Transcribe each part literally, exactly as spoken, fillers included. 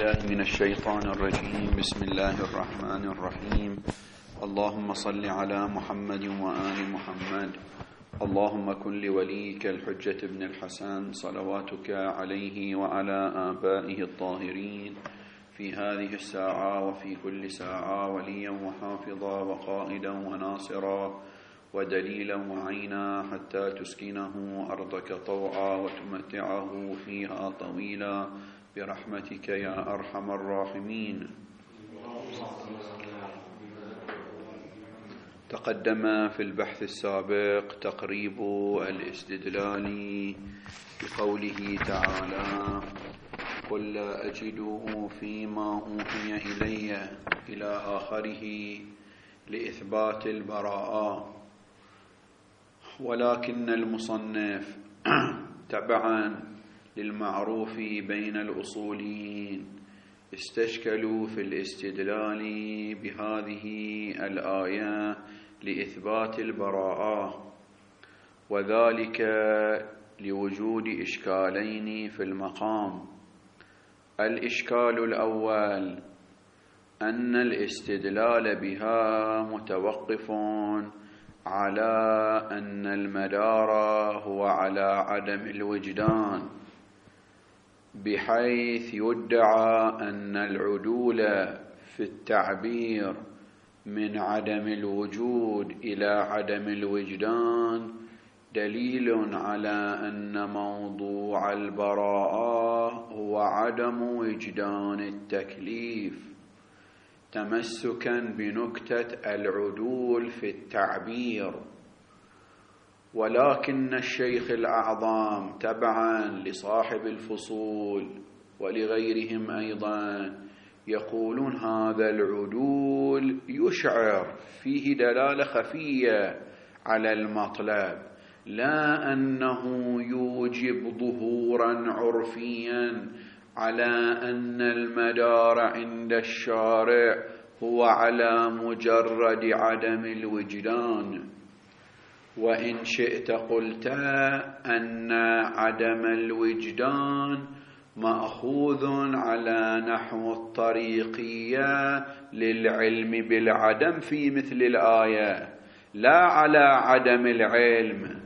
بالله من الشيطان الرجيم. بسم الله الرحمن الرحيم. اللهم صل على محمد وآل محمد. اللهم كن لوليك الحجة بن الحسن صلواتك عليه وعلى آبائه الطاهرين في هذه الساعة وفي كل ساعة وليا وحافظا وقائدا وناصرا ودليلا وعينا حتى تسكنه أرضك طوعا وتمتعه فيها طويلا برحمتك يا أرحم الراحمين. تقدم في البحث السابق تقريب الاستدلال بقوله تعالى: قل لا أجد فيما أوحي إلي إلى آخره لإثبات البراءة، ولكن المصنف تبعا للمعروف بين الأصوليين استشكلوا في الاستدلال بهذه الآية لإثبات البراءة، وذلك لوجود إشكالين في المقام. الإشكال الأول أن الاستدلال بها متوقف على أن المدار هو على عدم الوجدان، بحيث يدعى أن العدول في التعبير من عدم الوجود إلى عدم الوجدان دليل على أن موضوع البراءة هو عدم وجدان التكليف، تمسكا بنكتة العدول في التعبير. ولكن الشيخ الأعظم تبعا لصاحب الفصول ولغيرهم أيضا يقولون هذا العدول يشعر فيه دلالة خفية على المطلب، لا أنه يوجب ظهورا عرفيا على أن المدار عند الشارع هو على مجرد عدم الوجدان. وإن شئت قلت أن عدم الوجدان مأخوذ على نحو الطريقية للعلم بالعدم في مثل الآية، لا على عدم العلم،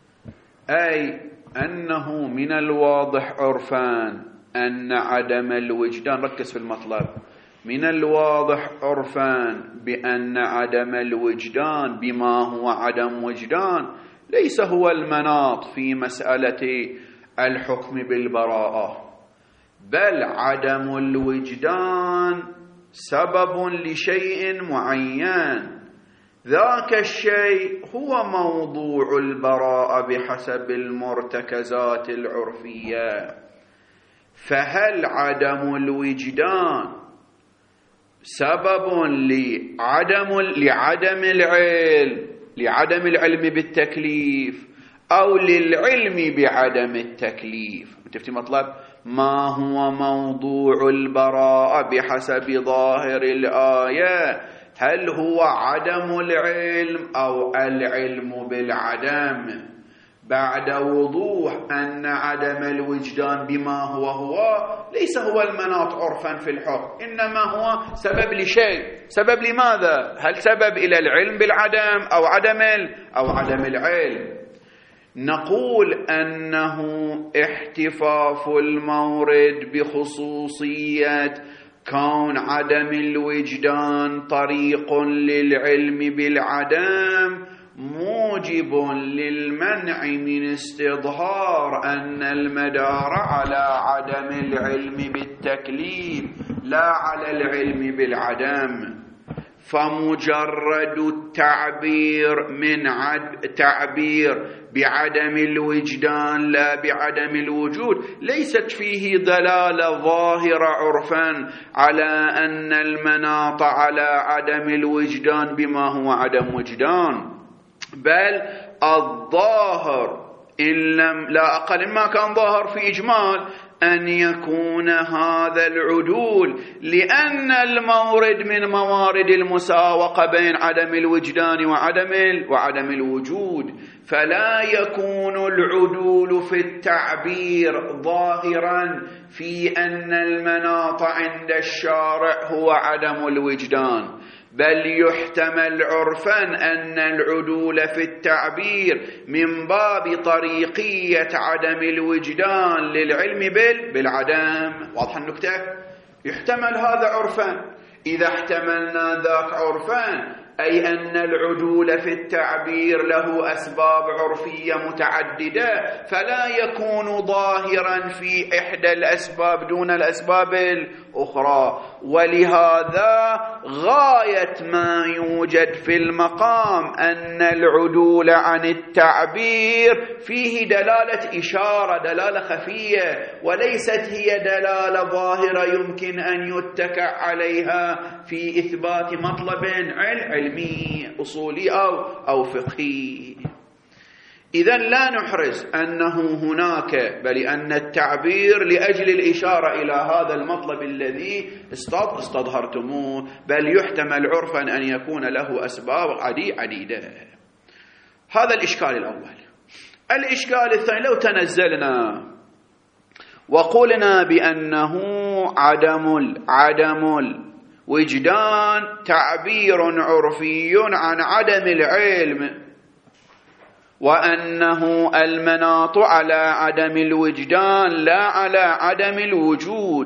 أي أنه من الواضح عرفان أن عدم الوجدان، ركز في المطلب، من الواضح عرفان بأن عدم الوجدان بما هو عدم وجدان ليس هو المناط في مسألة الحكم بالبراءة، بل عدم الوجدان سبب لشيء معين، ذاك الشيء هو موضوع البراءة بحسب المرتكزات العرفية. فهل عدم الوجدان سبب لعدم لعدم العلم لعدم العلم بالتكليف أو للعلم بعدم التكليف؟ تفتي مطلب ما هو موضوع البراءة بحسب ظاهر الآية؟ هل هو عدم العلم أو العلم بالعدم؟ بعد وضوح أن عدم الوجدان بما هو هو ليس هو المناط عرفا في الحكم، إنما هو سبب لشيء. سبب لماذا؟ هل سبب إلى العلم بالعدم أو عدم أو عدم العلم؟ نقول أنه احتفاف المورد بخصوصية كون عدم الوجدان طريق للعلم بالعدم موجب للمنع من استظهار أن المدار على عدم العلم بالتكليف لا على العلم بالعدم. فمجرد التعبير من عد تعبير بعدم الوجدان لا بعدم الوجود ليست فيه دلالة ظاهرة عرفا على أن المناط على عدم الوجدان بما هو عدم وجدان، بل الظاهر إن لم لا أقل ما كان ظاهر في إجمال أن يكون هذا العدول، لأن المورد من موارد المساوقة بين عدم الوجدان وعدم وعدم الوجود، فلا يكون العدول في التعبير ظاهرا في أن المناط عند الشارع هو عدم الوجدان، بل يحتمل عرفا أن العدول في التعبير من باب طريقية عدم الوجدان للعلم بالعدم. واضح النكتة؟ يحتمل هذا عرفا. إذا احتملنا ذاك عرفا أي أن العدول في التعبير له أسباب عرفية متعددة، فلا يكون ظاهرا في إحدى الأسباب دون الأسباب الأخرى. ولهذا غاية ما يوجد في المقام أن العدول عن التعبير فيه دلالة إشارة، دلالة خفية، وليست هي دلالة ظاهرة يمكن أن يتكع عليها في إثبات مطلب علمي أصولي أو, أو فقهي. إذن لا نحرز أنه هناك، بل أن التعبير لأجل الإشارة إلى هذا المطلب الذي استظهرتموه، بل يحتمل عرفا أن يكون له أسباب عديدة. هذا الإشكال الأول. الإشكال الثاني، لو تنزلنا وقلنا بأنه عدم عدم الوجدان تعبير عرفي عن عدم العلم، وأنه المناط على عدم الوجدان لا على عدم الوجود،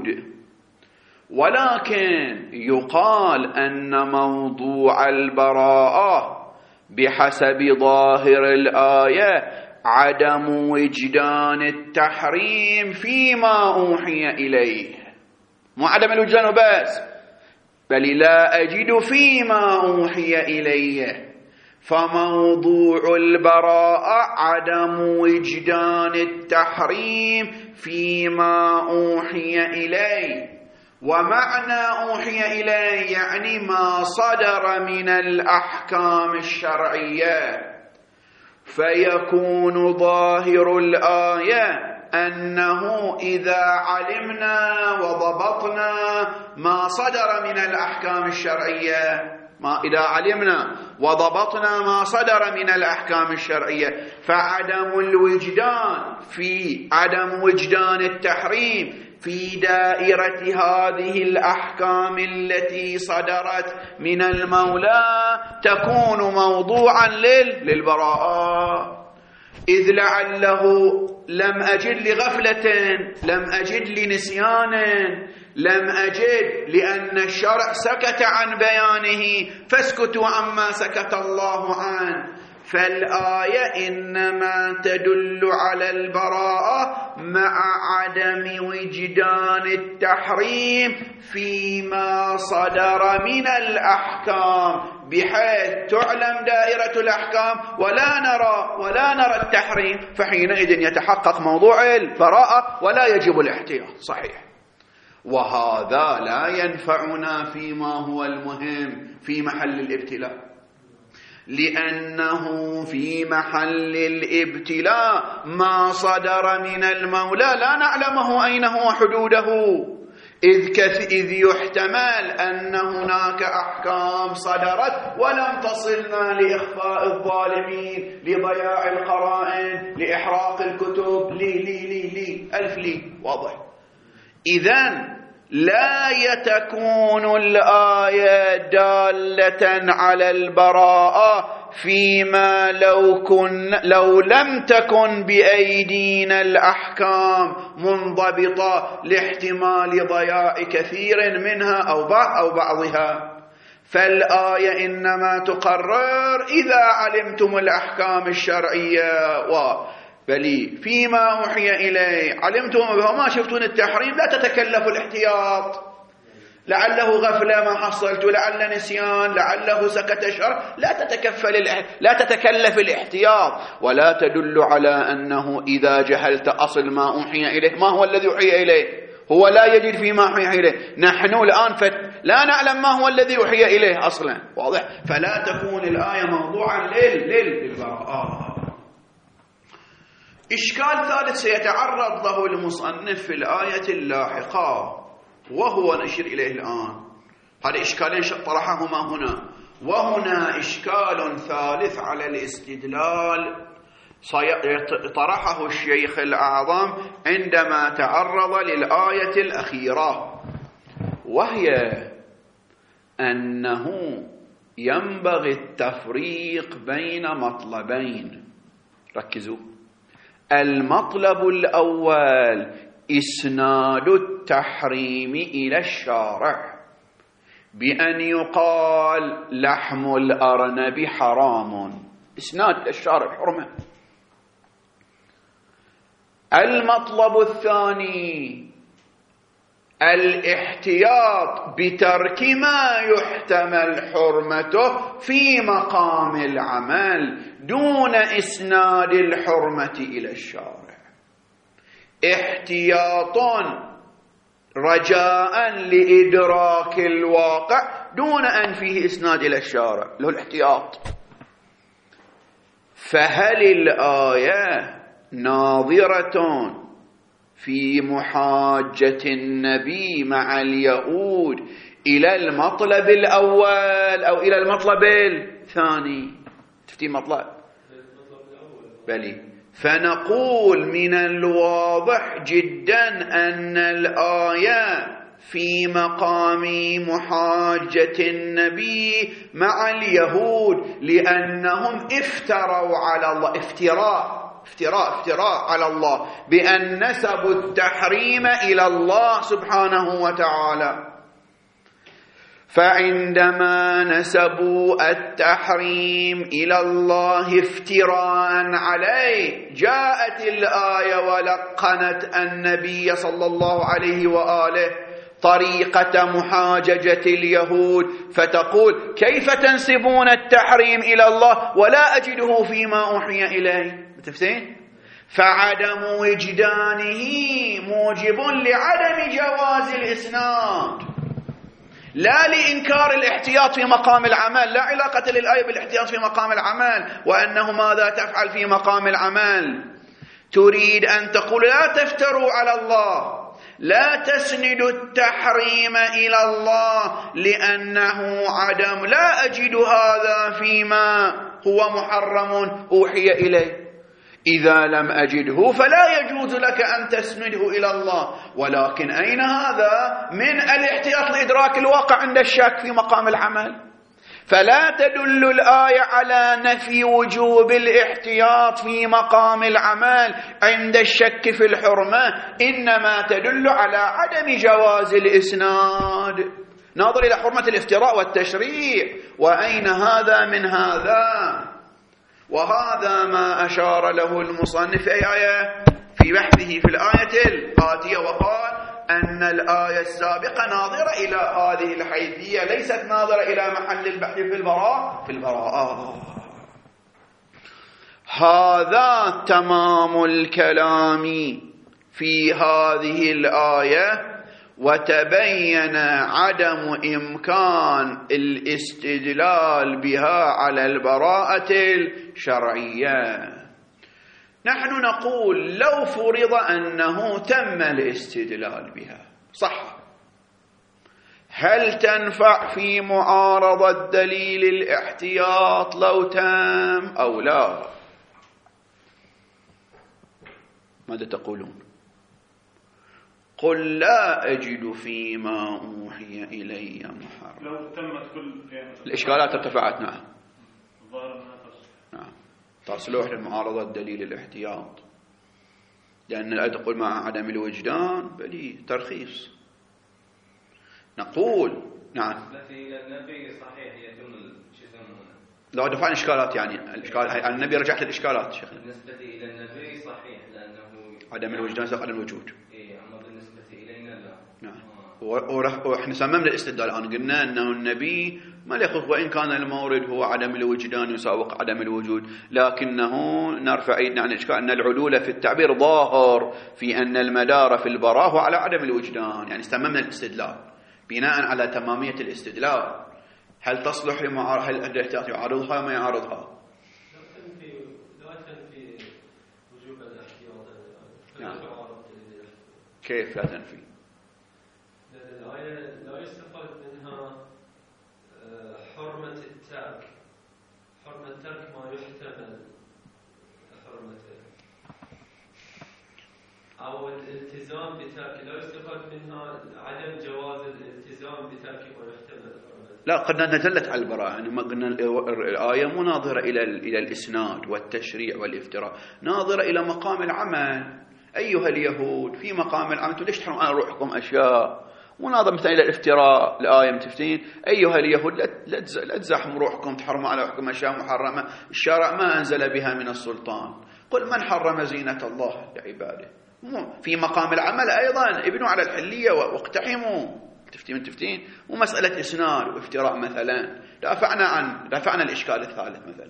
ولكن يقال أن موضوع البراءة بحسب ظاهر الآية عدم وجدان التحريم فيما أوحي إليه، مو عدم الوجدان بس، بل لا أجد فيما أوحي إليه. فموضوع البراءة عدم وجدان التحريم فيما أوحي إليه، ومعنى أوحي إليه يعني ما صدر من الأحكام الشرعية، فيكون ظاهر الآية أنه إذا علمنا وضبطنا ما صدر من الأحكام الشرعية، ما إذا علمنا وضبطنا ما صدر من الأحكام الشرعية، فعدم الوجدان في عدم وجدان التحريم في دائرة هذه الأحكام التي صدرت من المولى تكون موضوعا للبراءة، إذ لعله لم أجد لغفلة، لم أجد لنسيان، لم أجد لأن الشرع سكت عن بيانه فاسكتوا عما سكت الله عنه. فالآية إنما تدل على البراءة مع عدم وجدان التحريم فيما صدر من الأحكام، بحيث تعلم دائرة الأحكام ولا نرى ولا نرى التحريم، فحينئذ يتحقق موضوع البراءة ولا يجب الاحتياط. صحيح. وهذا لا ينفعنا فيما هو المهم في محل الابتلاء، لأنه في محل الابتلاء ما صدر من المولى لا نعلمه أين هو حدوده، إذ, كث إذ يحتمل أن هناك أحكام صدرت ولم تصلنا لإخفاء الظالمين، لضياع القرائن، لإحراق الكتب، لي لي لي لي ألف لي. واضح؟ إذن لا يتكون الآية دالة على البراءة فيما لو, كن لو لم تكن بأيدينا الأحكام منضبطة لاحتمال ضياع كثير منها أو بعض أو بعضها. فالآية إنما تقرر إذا علمتم الأحكام الشرعية و بل فيما أوحي إليه علمتم وما شفتون التحريم لا تتكلفوا الاحتياط، لعله غفلة ما حصلت، لعل نسيان، لعله سكت الشرع، لا تتكفل لا تتكلف الاحتياط. ولا تدل على أنه إذا جهلت أصل ما أوحي إليه ما هو الذي أوحي إليه، هو لا يجد فيما أوحي إليه. نحن الآن فت لا نعلم ما هو الذي أوحي إليه أصلا. واضح؟ فلا تكون الآية موضوعا للبراءة. إشكال ثالث سيتعرض له المصنف في الآية اللاحقة وهو نشير إليه الآن. هذا إشكالين طرحهما هنا، وهنا إشكال ثالث على الاستدلال طرحه الشيخ الأعظم عندما تعرض للآية الأخيرة، وهي أنه ينبغي التفريق بين مطلبين. ركزوا، المطلب الأول إسناد التحريم إلى الشارع بأن يقال لحم الأرنب حرام، إسناد الشارع حرمة. المطلب الثاني الاحتياط بترك ما يحتمل حرمته في مقام العمل دون إسناد الحرمة إلى الشارع، احتياط رجاء لإدراك الواقع دون أن فيه إسناد إلى الشارع، له الاحتياط. فهل الآية ناظرة في محاجة النبي مع اليهود إلى المطلب الأول أو إلى المطلب الثاني؟ تفتي مطلب بلي. فنقول من الواضح جدا أن الآية في مقام محاجة النبي مع اليهود، لأنهم افتروا على الله افتراء افتراء افتراء على الله بأن نسبوا التحريم إلى الله سبحانه وتعالى. فعندما نسبوا التحريم إلى الله افتراء عليه، جاءت الآية ولقنت النبي صلى الله عليه وآله طريقة محاججة اليهود، فتقول كيف تنسبون التحريم إلى الله ولا أجده فيما أوحي إليه؟ تفسين؟ فعدم وجدانه موجب لعدم جواز الإسناد، لا لإنكار الاحتياط في مقام العمل، لا علاقة للآية بالاحتياط في مقام العمل وأنه ماذا تفعل في مقام العمل. تريد أن تقول لا تفتروا على الله، لا تسندوا التحريم إلى الله لأنه عدم، لا أجد هذا فيما هو محرم أوحي إليه. إذا لم أجده فلا يجوز لك أن تسنده إلى الله. ولكن أين هذا من الاحتياط لإدراك الواقع عند الشك في مقام العمل؟ فلا تدل الآية على نفي وجوب الاحتياط في مقام العمل عند الشك في الحرمة، إنما تدل على عدم جواز الإسناد. ناظر إلى حرمة الافتراء والتشريع، وأين هذا من هذا؟ وهذا ما أشار له المصنف في آية في بحثه في الآية الآتية، وقال أن الآية السابقة ناظرة إلى هذه الحيثية، ليست ناظرة إلى محل البحث في البراءة في البراءة. هذا تمام الكلام في هذه الآية، وتبين عدم إمكان الاستدلال بها على البراءة الشرعية. نحن نقول لو فرض أنه تم الاستدلال بها صح، هل تنفع في معارضة دليل الاحتياط لو تم أو لا؟ ماذا تقولون؟ قل لا أجد فيما أوحي إلي محرم. لو تمت كل الإشكالات ارتفعت. نعم نعم تصلح للمعارضة دليل الاحتياط، لأن الآية تقول مع عدم الوجدان بلي ترخيص. نقول نعم إلى النبي صحيح يتم شيء لو دفعنا إشكالات، يعني الإشكال النبي رجعت الإشكالات شيخنا. بالنسبة إلى النبي صحيح لأنه عدم الوجدان سبق عدم الوجود. إيه، أما بالنسبة إلينا لا. نعم. وإحنا سممنا الاستدلال الآن، قلنا أنه النبي ما يأخذ وإن كان المورد هو عدم الوجدان يساوق عدم الوجود، لكنه نرفع أيدنا عن الإشكال أن العدول في التعبير ظاهر في أن المدار في البراءة هو على عدم الوجدان. يعني استممنا الاستدلال بناء على تمامية الاستدلال. هل تصلح لمعارضة؟ هل الاحتياط يعارضها ما يعارضها؟ لو تنفي وجوب الاحتياط كيف لا تنفي؟ الآية لا يستفاد منها حرمة الترك، حرمة ترك ما يحتمل حرمته، أو الالتزام بترك، لا يستفاد منها عدم جواز الالتزام بترك ما يحتمل حرمته. لا، قد نزلت على البراءة، يعني ما قلنا الآية مو ناظرة إلى إلى الإسناد والتشريع والافتراء، ناظرة إلى مقام العمل. أيها اليهود في مقام العمل ليش تحرم أنا روحكم أشياء؟ وناظر مثلا إلى الافتراء، الآية متفتين أيها اليهود لا تزاحموا روحكم تحرموا على روحكم أشياء محرمة الشرع ما أنزل بها من السلطان. قل من حرم زينة الله لعباده. في مقام العمل أيضا ابنوا على الحلية واقتحموا. تفتين تفتين مو مسألة إسناد وافتراء مثلا. دافعنا عن دافعنا الإشكال الثالث مثلا.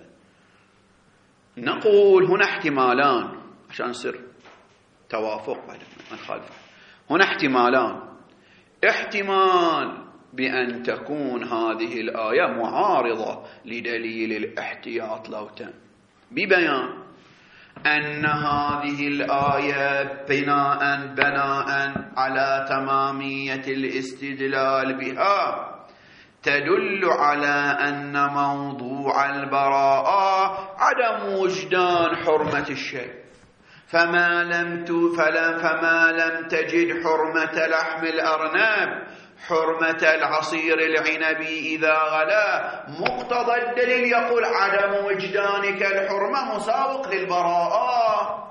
نقول هنا احتمالان عشان نصير توافق بعد ما نخالف. هنا احتمالان. احتمال بأن تكون هذه الآية معارضة لدليل الاحتياط لو تم، ببيان أن هذه الآية بناء بناء على تمامية الاستدلال بها تدل على أن موضوع البراءة عدم وجدان حرمة الشيء، فما لم فلم فما لم تجد حرمة لحم الأرنب حرمة العصير العنبي إذا غلا. مقتضى الدليل يقول عدم وجدانك الحرمة مساوق للبراءة.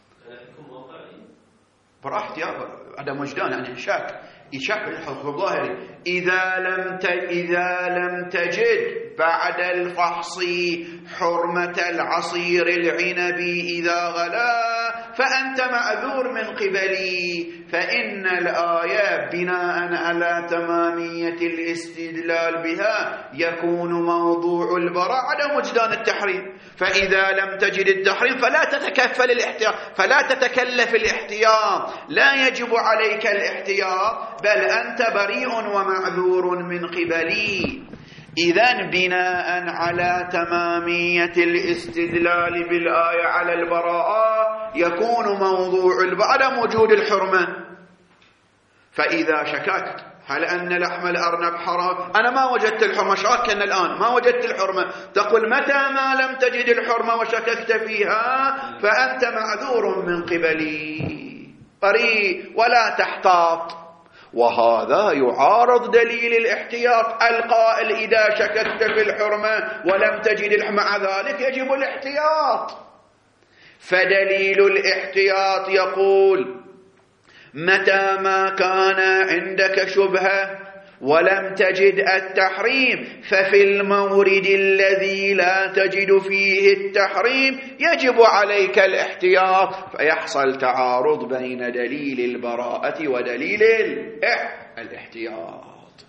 براحة يا عدم وجدان يعني شك يشك الحكم الظاهري. إذا لم إذا لم تجد بعد الفحص حرمة العصير العنبي إذا غلا فأنت معذور من قبلي، فإن الآية بناء على تمامية الاستدلال بها يكون موضوع البراءة عدم وجدان التحريم. فإذا لم تجد التحريم فلا تتكفل الاحتياط، فلا تتكلف الاحتياط، لا يجب عليك الاحتياط، بل أنت بريء ومعذور من قبلي. إذن بناء على تمامية الاستدلال بالآية على البراءة يكون موضوع عدم وجود الحرمة. فإذا شككت هل أن لحم الأرنب حرام، أنا ما وجدت الحرمة، شاكا الآن ما وجدت الحرمة، تقول متى ما لم تجد الحرمة وشككت فيها فأنت معذور من قبلي بريء ولا تحتاط. وهذا يعارض دليل الاحتياط القائل إذا شككت في الحرمة ولم تجد الحرمة مع ذلك يجب الاحتياط. فدليل الاحتياط يقول متى ما كان عندك شبهة ولم تجد التحريم ففي المورد الذي لا تجد فيه التحريم يجب عليك الاحتياط، فيحصل تعارض بين دليل البراءة ودليل الاحتياط.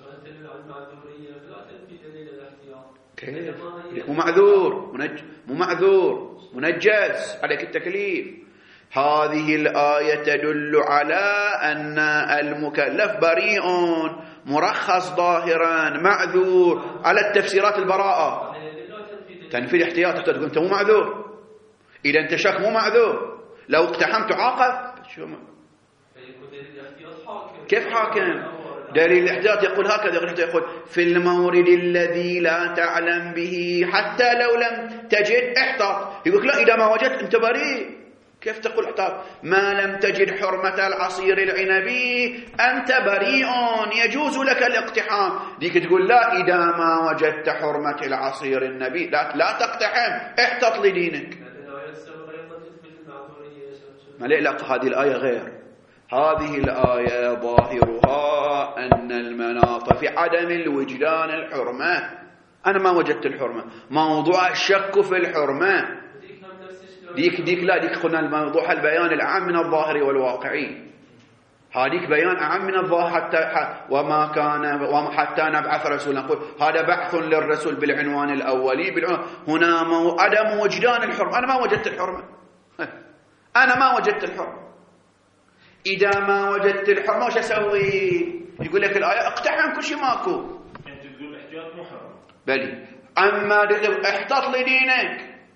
كيف؟ مو معذور مو معذور منجز عليك التكليف. هذه الآية تدل على أن المكلف بريء مرخص ظاهرا معذور على التفسيرات البراءة. تنفي الاحتياط تقول أنت مو معذور، إذا أنت شك مو معذور، لو اقتحمت عاقب. كيف حاكم؟ دليل الاحتياط يقول هكذا، يقول في المورد الذي لا تعلم به حتى لو لم تجد احتاط. يقول لا إذا ما وجدت أنت بريء. كيف تقول احتاط؟ ما لم تجد حرمة العصير العنبي أنت بريء يجوز لك الاقتحام. ديك تقول لا إذا ما وجدت حرمة العصير النبي لا, لا تقتحم، احتط لدينك. ما لا هذه الآية غير. هذه الآية ظاهرها أن المناط في عدم الوجدان الحرمة. أنا ما وجدت الحرمة، موضوع الشك في الحرمة. ديك ديك لا ديك قلنا الموضوع البيان العام من الظاهر والواقعي. هذيك بيان أعم من الظاهر حتى وما كان وحتى نبعث رسولا. نقول هذا بحث للرسول بالعنوان الأولي بالعنوان. هنا مو عدم وجدان الحرمة. أنا ما وجدت الحرمة، أنا ما وجدت الحرمة. إذا ما وجدت الحرمة وش أسوي؟ يقول لك الآية اقتحم كل شيء ماكو. أنت تقول الاحتياط محرم. بلي أما احتاط لدينك.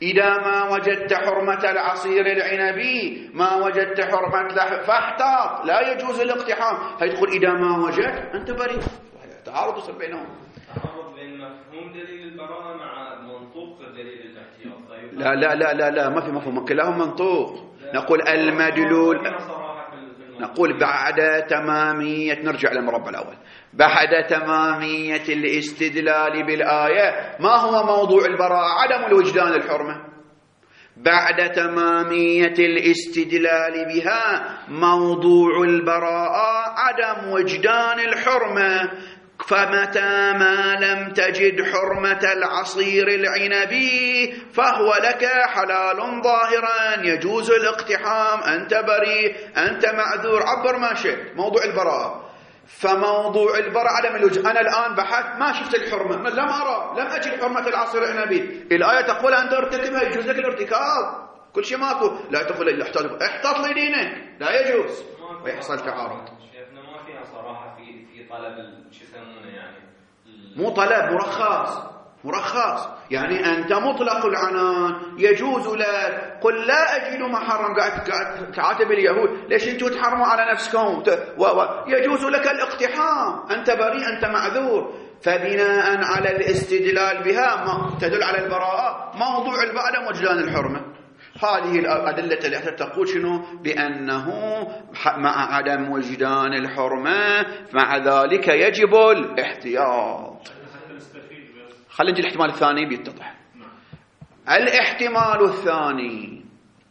إذا ما وجدت حرمة العصير العنبي ما وجدت حرمة لحم فاحتاط، لا يجوز الاقتحام. هي تقول إذا ما وجدت أنت بريء، تعارض يصير بينهم. تعارض بين مفهوم دليل البراءة مع منطوق دليل الاحتياط. طيب لا لا لا لا لا ما في مفهوم، كلاهم منطوق. نقول المدلول، نقول بعد تمامية، نرجع للمربع الأول، بعد تمامية الاستدلال بالآية ما هو موضوع البراءة؟ عدم الوجدان الحرمة. بعد تمامية الاستدلال بها موضوع البراءة عدم وجدان الحرمة. فمتى ما لم تجد حرمة العصير العنبي فهو لك حلال ظاهرا يجوز الاقتحام، أنت بريء، أنت معذور، عبر ما شئت. موضوع البراءة، فموضوع البراءة عدم الوجه. أنا الآن بحثت ما شفت الحرمة، لم أرى، لم أجد حرمة العصير العنبي. الآية تقول أنت ارتكبها، يجوز لك الارتكاب، كل شيء ماكو. لا تقول إلا احتاط، احتاط لدينك، لا يجوز، ويحصل تعارض. شيخنا ما فيها صراحة في في طلب شو يسمونه يعني، مو طلب، مرخص، مرخص يعني أنت مطلق العنان يجوز لك. قل لا أجد محرم، قاعد قاعد تعاتب اليهود ليش أنتم تحرموا على نفسكم، يجوز لك الاقتحام، أنت بريء، أنت معذور. فبناء على الاستدلال بها ما تدل على البراءة، موضوع عدم وجدان الحرمة. هذه الأدلة التي تقول شنو؟ بأنه مع عدم وجدان الحرمة مع ذلك يجب الاحتياط. خلينا نجي الاحتمال الثاني بيتضح. الاحتمال الثاني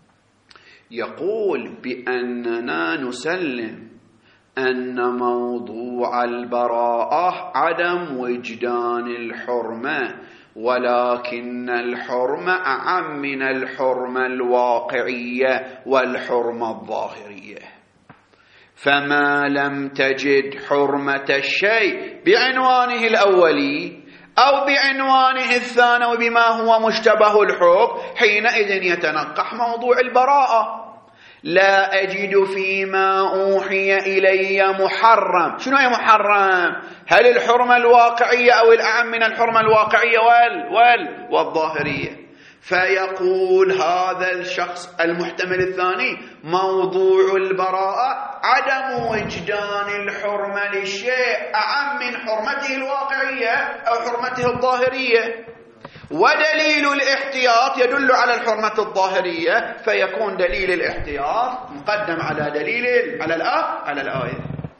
يقول بأننا نسلم أن موضوع البراءة عدم وجدان الحرمة، ولكن الحرمة أعم من الحرمة الواقعية والحرمة الظاهرية. فما لم تجد حرمة الشيء بعنوانه الأولي أو بعنوانه الثانوي بما هو مشتبه الحكم، حينئذ يتنقح موضوع البراءة. لا أجد فيما أوحي إلي محرم. شنو هي محرم؟ هل الحرمة الواقعية أو الأعم من الحرمة الواقعية وال وال والظاهرية؟ فيقول هذا الشخص المحتمل الثاني موضوع البراءة عدم وجدان الحرمة للشيء أعم من حرمته الواقعية أو حرمته الظاهرية، ودليل الاحتياط يدل على الحرمة الظاهرية، فيكون دليل الاحتياط مقدم على دليل على الآية على الآية.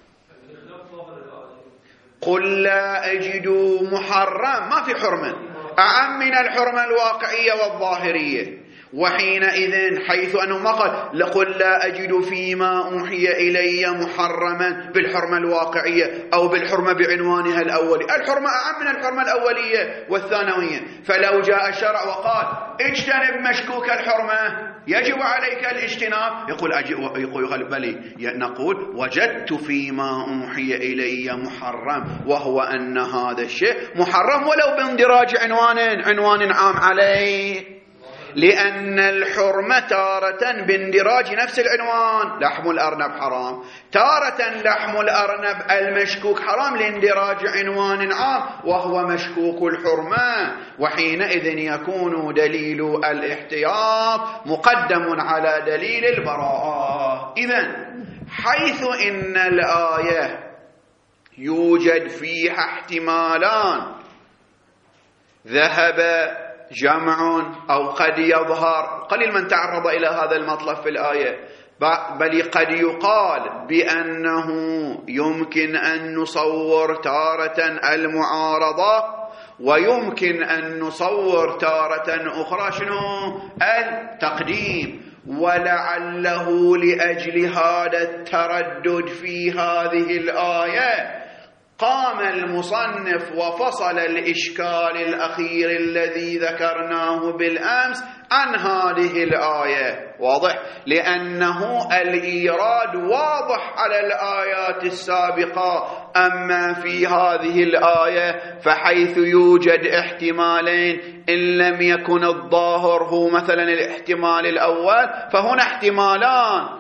قل لا أجد محرم، ما في حرمة أعم من الحرمة الواقعية والظاهرية. وحينئذ حيث أنه ما قال لقل لا أجد فيما أوحي إلي محرما بالحرمة الواقعية أو بالحرمة بعنوانها الأولي، الحرمة أعم من الحرمة الأولية والثانوية. فلو جاء الشرع وقال اجتنب مشكوك الحرمة يجب عليك الاجتناب، يقول يقول بلي، نقول وجدت فيما أوحي إلي محرم، وهو أن هذا الشيء محرم ولو باندراج عنوان عنوان عام عليه، لأن الحرمة تارة باندراج نفس العنوان، لحم الأرنب حرام، تارة لحم الأرنب المشكوك حرام لاندراج عنوان عام وهو مشكوك الحرمة. وحينئذ يكون دليل الاحتياط مقدم على دليل البراءة. إذن حيث إن الآية يوجد فيها احتمالان ذهب جمع أو قد يظهر، قليل من تعرض إلى هذا المطلب في الآية، بل قد يقال بأنه يمكن أن نصور تارة المعارضة ويمكن أن نصور تارة أخرى شنو؟ التقديم. ولعله لأجل هذا التردد في هذه الآية قام المصنف وفصل الإشكال الأخير الذي ذكرناه بالأمس عن هذه الآية. واضح؟ لأنه الإيراد واضح على الآيات السابقة، أما في هذه الآية فحيث يوجد احتمالين إن لم يكن الظاهر هو مثلا الاحتمال الأول فهنا احتمالان،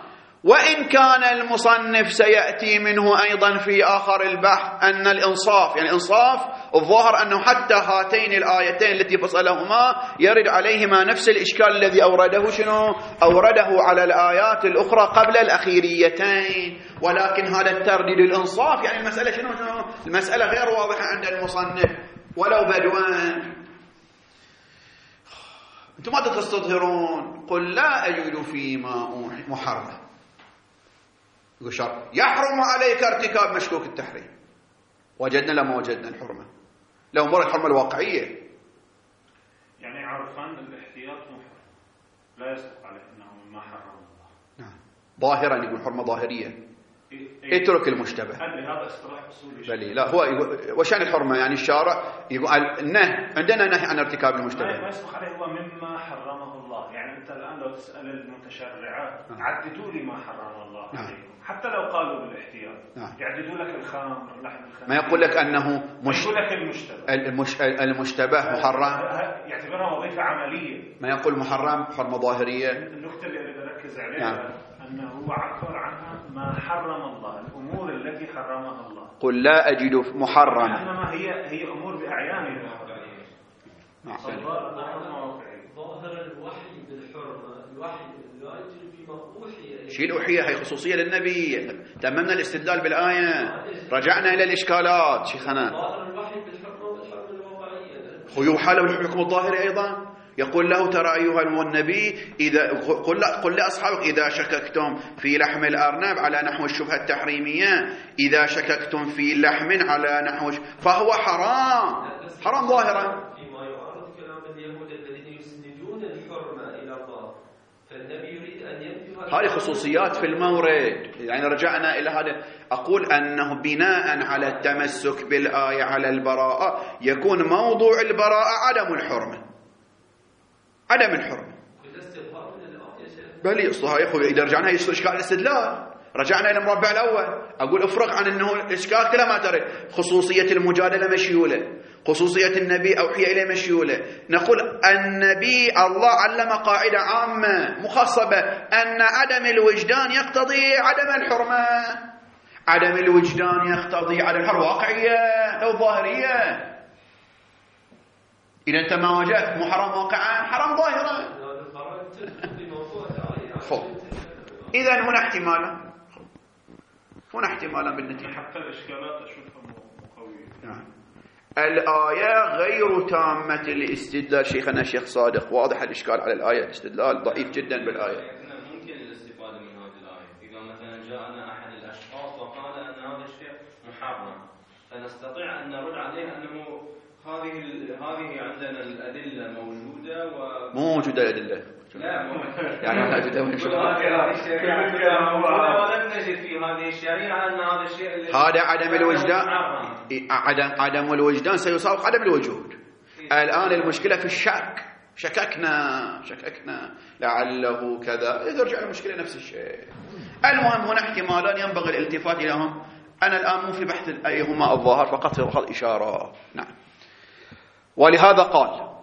وإن كان المصنف سيأتي منه أيضا في آخر البحث أن الإنصاف، يعني الإنصاف الظاهر أنه حتى هاتين الآيتين التي فصلهما يرد عليهما نفس الإشكال الذي أورده شنو؟ أورده على الآيات الأخرى قبل الأخيريتين، ولكن هذا الترديد الإنصاف يعني المسألة شنو شنو؟ المسألة غير واضحة عند المصنف ولو بدوان. أنتم ماذا تستظهرون؟ قل لا أجد فيما محرم، يقول شرط يحرم عليك ارتكاب مشكوك التحريم، وجدنا لما وجدنا الحرمة لو مر الحرمة الواقعية، يعني عرفان الاحتياط محرم لا يصدق عليه أنه مما حرم الله. نعم ظاهرا يقول حرمة ظاهرية. اترك المشتبه. هل هذا اصطلاح اصولي؟ بل لا، هو وشان الحرمة يعني الشارع يقول النهي، عندنا نهي عن ارتكاب المشتبه. ما يصدق عليه هو مما حرمه الله، يعني أنت الآن لو تسأل المتشرعات عددوا لي ما حرم الله عليكم، حتى لو قالوا بالاحتياط يعددوا لك الخمر لحم الخنزير، ما يقول لك أنه مش يقول لك المشتبه المش... المشتبه محرم، يعتبرها وظيفة عملية، ما يقول محرم حرمة ظاهرية. النقطة اللي أريد أركز عليها أنه هو عبر عنها ما حرم الله، الأمور التي حرمها الله. قل لا أجد محرم، إنما هي هي أمور بأعيانها. ظاهر الوحي بالحرمة، الوحي لا يجري فيما أوحي. شيء الأوحية هي خصوصية للنبي. تممنا الاستدلال بالآية، رجعنا إلى الإشكالات شيخنا. ظاهر الوحي بالحرمة والحرمة الواقعية. خيوحة له الحكم الظاهري أيضا. يقول له ترى أيها النبي إذا قل, قل لأصحابك إذا شككتم في لحم الأرنب على نحو الشبهة التحريمية، إذا شككتم في لحم على نحو فهو حرام، حرام ظاهرا. فيما يعارض كلام اليهود الذين يسندون الحرمة إلى الله، فالنبي يريد أن ينفي هذه خصوصيات في المورد. يعني رجعنا إلى هذا، أقول أنه بناء على التمسك بالآية على البراءة يكون موضوع البراءة عدم الحرمة، عدم الحرمة. بلي الصهاية يا إذا رجعنا إلى إشكال الاستدلال، رجعنا إلى المربع الأول، أقول أفرق عن أنه الإشكال كلا ما ترى خصوصية المجادلة مشيولة، خصوصية النبي أوحي إليه مشيولة. نقول النبي الله علم قاعدة عامة مخصبة أن عدم الوجدان يقتضي عدم الحرمة، عدم الوجدان يقتضي عدم الحرمة واقعية أو ظاهرية. إذا أنت ما وجدت محرم واقعا حرام ظاهرا. إذا هنا احتمالا، هنا احتمالا بالنتيجة. حتى الإشكالات أشوفها قوية. نعم. الآية غير تامة الاستدلال شيخنا الشيخ صادق، واضح الإشكال على الآية، الاستدلال ضعيف جدا بالآية. ممكن الاستفادة من هذه الآية إذا مثلا جاءنا أحد الأشخاص وقال أن هذا الشيء محرم، فنستطيع أن نرد عليه أنه هذه هذه عندنا الأدلة موجودة و مو موجودة الأدلة. لا مو يعني هذه هذه الشريعة ولم نجد في هذه الشريعة أن هذا الشيء هذا عدم الوجدان، عدم عدم الوجدان سيساوي عدم الوجود. الآن المشكلة في الشك، شككنا شككنا لعله كذا، يرجع المشكلة نفس الشيء. المهم هنا احتمالان ينبغي الالتفات إليهم. أنا الآن مو في بحث أيهما الظاهر، فقط في فقط إشارة. نعم. ولهذا قال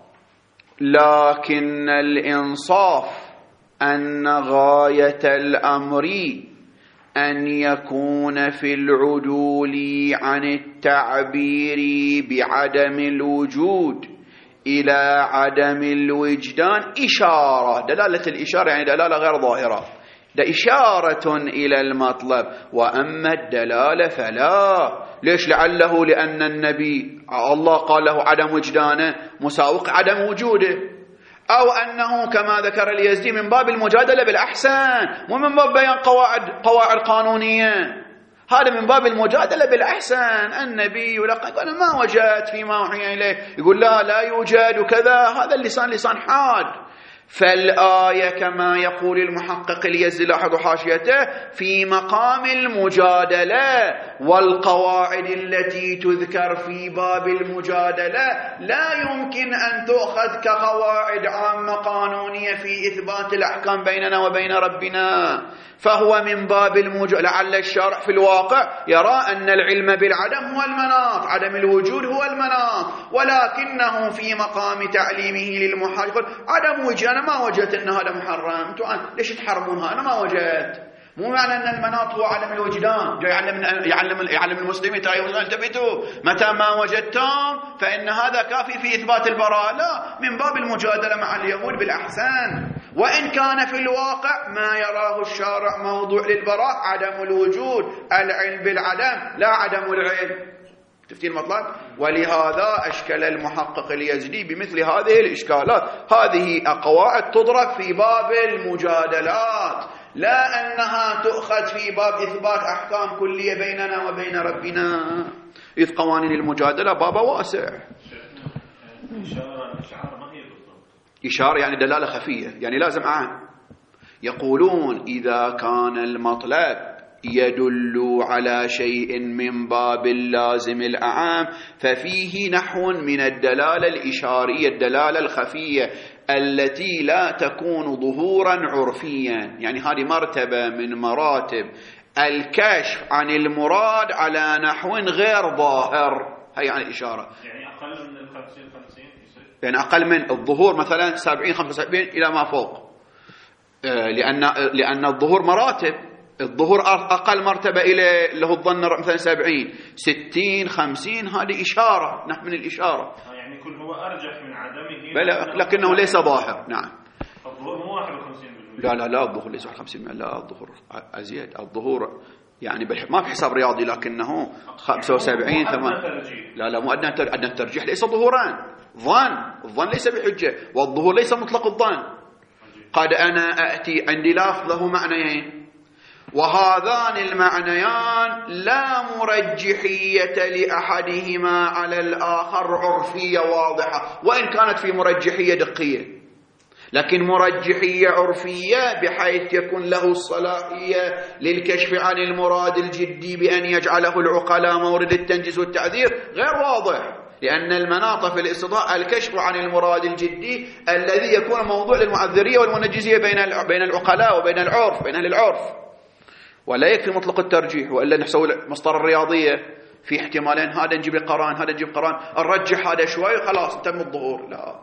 لكن الإنصاف أن غاية الأمر أن يكون في العدول عن التعبير بعدم الوجود إلى عدم الوجدان إشارة. دلالة الإشارة يعني دلالة غير ظاهرة، ده إشارة إلى المطلب. وأما الدلالة فلا. ليش؟ لعله لأن النبي الله قال له عدم وجدانه مساوق عدم وجوده، أو أنه كما ذكر اليزدي من باب المجادلة بالأحسن، مو من باب بيان قواعد قواعد قانونية. هذا من باب المجادلة بالأحسن. النبي يلقى أنا ما وجدت فيما أوحي إليه، يقول لا لا يوجد وكذا، هذا اللسان لسان حاد. فالآية كما يقول المحقق اليزدي لاحظوا حاشيته في مقام المجادلة، والقواعد التي تذكر في باب المجادلة لا يمكن أن تؤخذ كقواعد عامة قانونية في إثبات الأحكام بيننا وبين ربنا، فهو من باب المجادلة. لعل الشارع في الواقع يرى أن العلم بالعدم هو المناط، عدم الوجود هو المناط، ولكنه في مقام تعليمه للمحاج يقول عدم وجود، أنا ما وجدت أن هذا محرم، أنتم ليش تحرمونها؟ أنا ما وجدت. مو معنى أن المناط هو عدم الوجدان. يعلم يعلم يعلم المسلمين ترى انتبهوا متى ما وجدتم فإن هذا كافي في إثبات البراءة. لا، من باب المجادلة مع اليهود بالأحسان، وإن كان في الواقع ما يراه الشارع موضوع للبراء عدم الوجود، العلم بالعدم لا عدم العلم. تفتين المطلب؟ ولهذا أشكل المحقق اليزدي بمثل هذه الإشكالات. هذه قواعد تضرب في باب المجادلات، لا أنها تؤخذ في باب إثبات أحكام كلية بيننا وبين ربنا، إذ قوانين المجادلة باب واسع. إشارة يعني دلالة خفية، يعني لازم عام. يقولون إذا كان المطلب يدل على شيء من باب اللازم الأعام ففيه نحو من الدلالة الإشارية، الدلالة الخفية التي لا تكون ظهورا عرفيا. يعني هذه مرتبة من مراتب الكشف عن المراد على نحو غير ظاهر. هي يعني الإشارة، يعني أقل من الخمسين خمسين، يعني أقل من الظهور مثلا سبعين خمسة وسبعين إلى ما فوق، لأن لأن الظهور مراتب. الظهور أقل مرتبة إلى اللي هو الظن مثلا سبعين ستين خمسين، هذه إشارة، نحو من الإشارة. يعني كل هو أرجح من عدمه، بل لكنه ليس ظاهر. نعم، الظهور مو واحد وخمسين بالمئة. لا لا لا، الظهور ليس واحد وخمسين بالمئة، لا، الظهور أزيد. الظهور يعني ما بحساب رياضي، لكنه خمسة وسبعين ثمانين. لا لا، مو أدنى أدنى الترجيح ليس ظهوران، ظن. الظن ليس بحجة، والظهور ليس مطلق الظن. قد أنا أأتي عندي لفظ له معنيين، وهذان المعنيان لا مرجحية لأحدهما على الآخر عرفية واضحة، وإن كانت في مرجحية دقية، لكن مرجحية عرفية بحيث يكون له الصلاحية للكشف عن المراد الجدي بأن يجعله العقلاء مورد التنجيز والتعذير غير واضح، لأن المناط في الاستضاء الكشف عن المراد الجدي الذي يكون موضوع للمعذرية والمنجزية بين بين العقلاء وبين العرف، بين أهل العرف. ولا يكفي مطلق الترجيح، وإلا نحسو مسطر الرياضية في احتمالين، هذا نجيب قران هذا نجيب قران، نرجح هذا شوي خلاص تم الظهور. لا،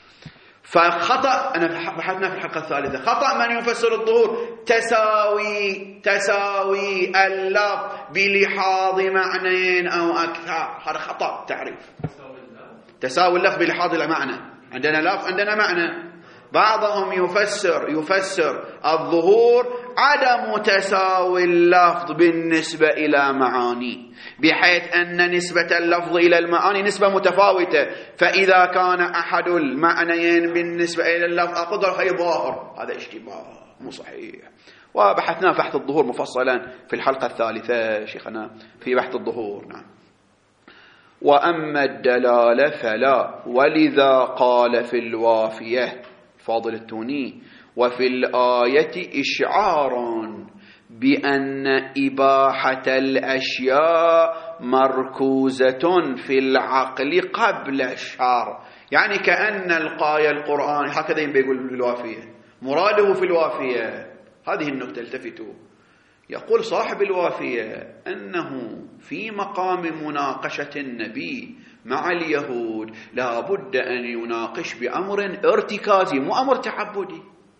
فخطأ. أنا بحثنا في الحلقة الثالثة خطأ من يفسر الظهور تساوي تساوي اللفظ بلحاظ معنيين أو أكثر. هذا خطأ تعريف. تساوي اللفظ بلحاظ المعنى. عندنا لفظ عندنا معنى. بعضهم يفسر يفسر الظهور عدم تساوي اللفظ بالنسبة إلى معاني، بحيث أن نسبة اللفظ إلى المعاني نسبة متفاوتة، فإذا كان أحد المعنيين بالنسبة إلى اللفظ أقدر هي ظاهر. هذا اشتباه مو صحيح. وبحثنا بحث الظهور مفصلا في الحلقة الثالثة شيخنا في بحث الظهور. نعم. وأما الدلالة فلا، ولذا قال في الوافية فاضل التوني وفي الآية إشعار بأن إباحة الأشياء مركوزة في العقل قبل الشرع. يعني كأن القاية القرآن هكذا يقول في الوافية، مراده في الوافية هذه النقطة التفتوا. يقول صاحب الوافية أنه في مقام مناقشة النبي مع اليهود لا بد أن يناقش بأمر ارتكازي مو أمر تعبدي.